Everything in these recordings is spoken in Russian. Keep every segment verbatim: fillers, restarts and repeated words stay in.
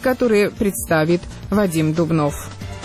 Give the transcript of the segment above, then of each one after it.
которые представит Вадим Дубнов.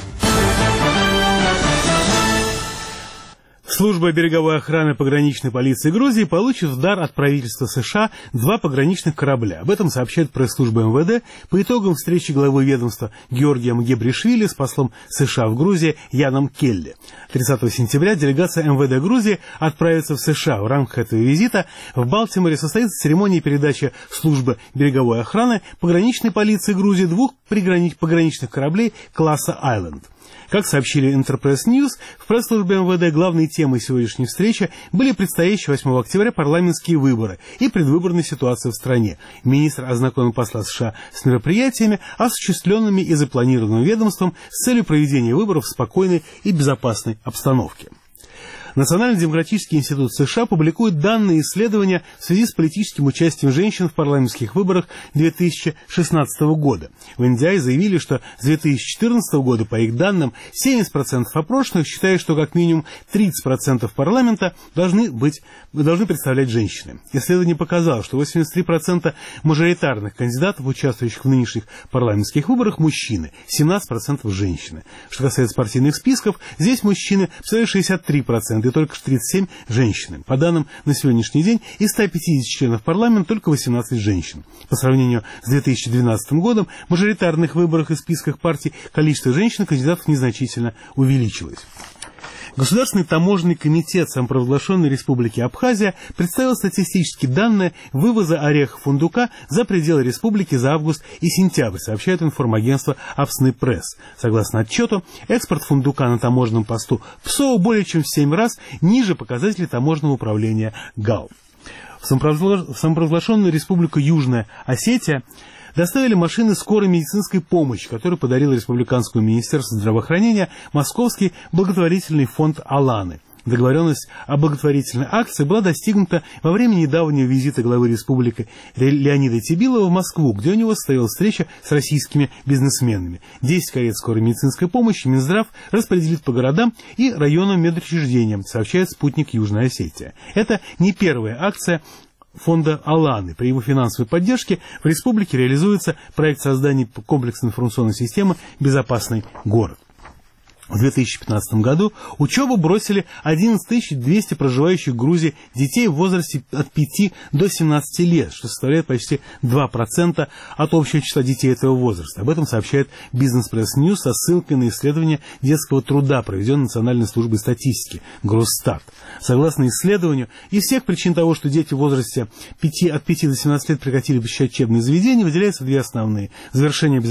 Служба береговой охраны пограничной полиции Грузии получит в дар от правительства США два пограничных корабля. Об этом сообщает пресс-служба эм вэ дэ по итогам встречи главы ведомства Георгием Гебришвили с послом США в Грузии Яном Келли. тридцатого сентября делегация эм вэ дэ Грузии отправится в США. В рамках этого визита в Балтиморе состоится церемония передачи службы береговой охраны пограничной полиции Грузии двух пограничных кораблей класса «Айленд». Как сообщили Интерпресс Ньюс, в пресс-службе эм вэ дэ главной темой сегодняшней встречи были предстоящие восьмого октября парламентские выборы и предвыборная ситуация в стране. Министр ознакомил посла США с мероприятиями, осуществленными и запланированным ведомством с целью проведения выборов в спокойной и безопасной обстановке. Национальный демократический институт США публикует данные исследования в связи с политическим участием женщин в парламентских выборах две тысячи шестнадцатого года. В эн ди ай заявили, что с две тысячи четырнадцатого года, по их данным, семьдесят процентов опрошенных считают, что как минимум тридцать процентов парламента должны, быть, должны представлять женщины. Исследование показало, что восемьдесят три процента мажоритарных кандидатов, участвующих в нынешних парламентских выборах, мужчины, семнадцать процентов женщины. Что касается партийных списков, здесь мужчины представляют шестьдесят три процента. И только тридцать семь женщины. По данным на сегодняшний день, из ста пятидесяти членов парламента только восемнадцать женщин. По сравнению с две тысячи двенадцатым годом, в мажоритарных выборах и списках партий количество женщин-кандидатов незначительно увеличилось. Государственный таможенный комитет самопровозглашенной республики Абхазия представил статистические данные вывоза орехов фундука за пределы республики за август и сентябрь, сообщает информагентство «Апсны Пресс». Согласно отчету, экспорт фундука на таможенном посту ПСО более чем в семь раз ниже показателей таможенного управления ГАУ. В самопровозглашенную республику Южная Осетия доставили машины скорой медицинской помощи, которую подарил Республиканскому министерству здравоохранения Московский благотворительный фонд «Аланы». Договоренность о благотворительной акции была достигнута во время недавнего визита главы республики Леонида Тибилова в Москву, где у него состоялась встреча с российскими бизнесменами. десять карет скорой медицинской помощи Минздрав распределит по городам и районам медучреждениям, сообщает спутник Южная Осетия. Это не первая акция фонда «Аланы». При его финансовой поддержке в республике реализуется проект создания комплексной информационной системы «Безопасный город». В две тысячи пятнадцатом году учебу бросили одиннадцать тысяч двести проживающих в Грузии детей в возрасте от пяти до семнадцати лет, что составляет почти два процента от общего числа детей этого возраста. Об этом сообщает Бизнес-пресс Ньюс со ссылкой на исследование детского труда, проведенное Национальной службой статистики Гросстат. Согласно исследованию, из всех причин того, что дети в возрасте пяти, от пяти до семнадцати лет прекратили посещать учебные заведения, выделяются две основные: завершение